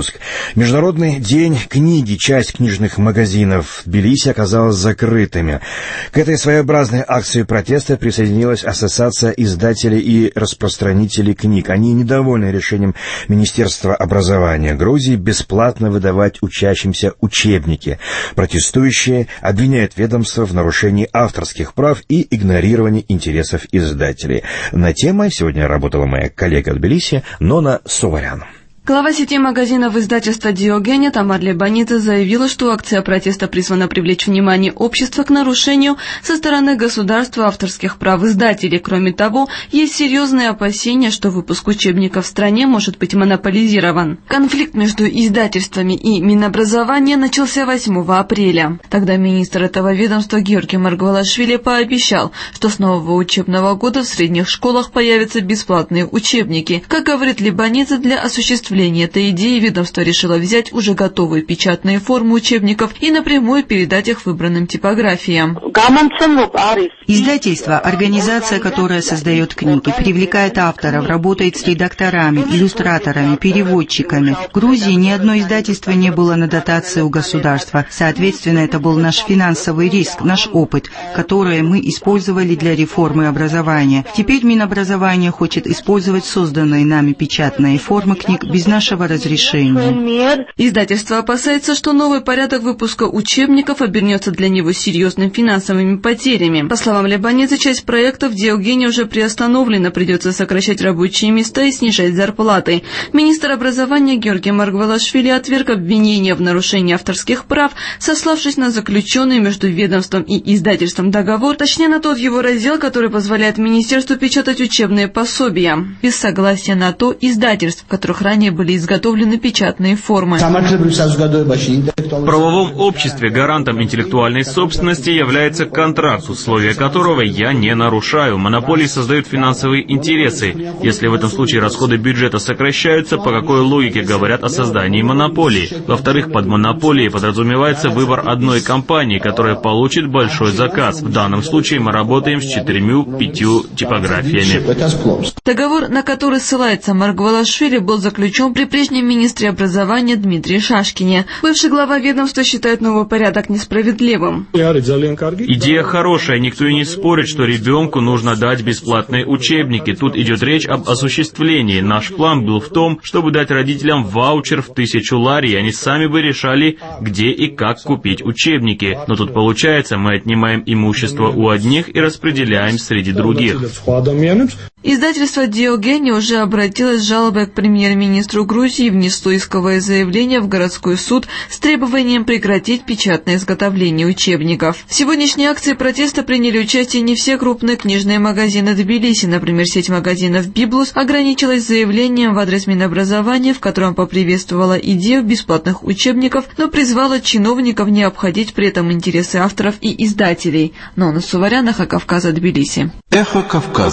выпуск. Международный день книги, часть книжных магазинов в Тбилиси оказалась закрытыми. К этой своеобразной акции протеста присоединилась Ассоциация издателей и распространителей книг. Они недовольны решением Министерства образования Грузии бесплатно выдавать учащимся учебники. Протестующие обвиняют ведомство в нарушении авторских прав и игнорировании интересов издателей. На темой сегодня работала моя коллега в Тбилиси Нона Суварян. Глава сети магазинов издательства «Диогене» Тамара Лебанидзе заявила, что акция протеста призвана привлечь внимание общества к нарушению со стороны государства авторских прав издателей. Кроме того, есть серьезные опасения, что выпуск учебников в стране может быть монополизирован. Конфликт между издательствами и Минобразования начался 8 апреля. Тогда министр этого ведомства Георгий Маргвелашвили пообещал, что с нового учебного года в средних школах появятся бесплатные учебники. Как говорит Лебанидзе, для осуществления этой идеи ведомство решило взять уже готовые печатные формы учебников и напрямую передать их выбранным типографиям. Издательство – организация, которая создает книги, привлекает авторов, работает с редакторами, иллюстраторами, переводчиками. В Грузии ни одно издательство не было на дотации у государства. Соответственно, это был наш финансовый риск, наш опыт, который мы использовали для реформы образования. Теперь Минобразование хочет использовать созданные нами печатные формы книг без нашего разрешения. Издательство опасается, что новый порядок выпуска учебников обернется для него серьезными финансовыми потерями. По словам Лебанидзе, часть проектов в Диогене уже приостановлена, придется сокращать рабочие места и снижать зарплаты. Министр образования Георгий Маргвелашвили отверг обвинения в нарушении авторских прав, сославшись на заключенный между ведомством и издательством договор, точнее на тот его раздел, который позволяет министерству печатать учебные пособия, без согласия на то издательств, в которых ранее были изготовлены печатные формы. В правовом обществе гарантом интеллектуальной собственности является контракт, условия которого я не нарушаю. Монополии создают финансовые интересы. Если в этом случае расходы бюджета сокращаются, по какой логике говорят о создании монополии? Во-вторых, под монополией подразумевается выбор одной компании, которая получит большой заказ. В данном случае мы работаем с 4-5 типографиями. Договор, на который ссылается Маргвелашвили, был заключен при прежнем министре образования Дмитрии Шашкине. Бывший глава ведомства считает новый порядок несправедливым. Идея хорошая, никто и не спорит, что ребенку нужно дать бесплатные учебники. Тут идет речь об осуществлении. Наш план был в том, чтобы дать родителям ваучер в 1000 лари, и они сами бы решали, где и как купить учебники. Но тут получается, мы отнимаем имущество у одних и распределяем среди других. Издательство «Диогене» уже обратилось с жалобой к премьер-министру Грузии и внесло исковое заявление в городской суд с требованием прекратить печатное изготовление учебников. В сегодняшней акции протеста приняли участие не все крупные книжные магазины Тбилиси. Например, сеть магазинов «Библус» ограничилась заявлением в адрес Минобразования, в котором поприветствовала идею бесплатных учебников, но призвала чиновников не обходить при этом интересы авторов и издателей. Нона Суварян, Эхо Кавказа, Тбилиси.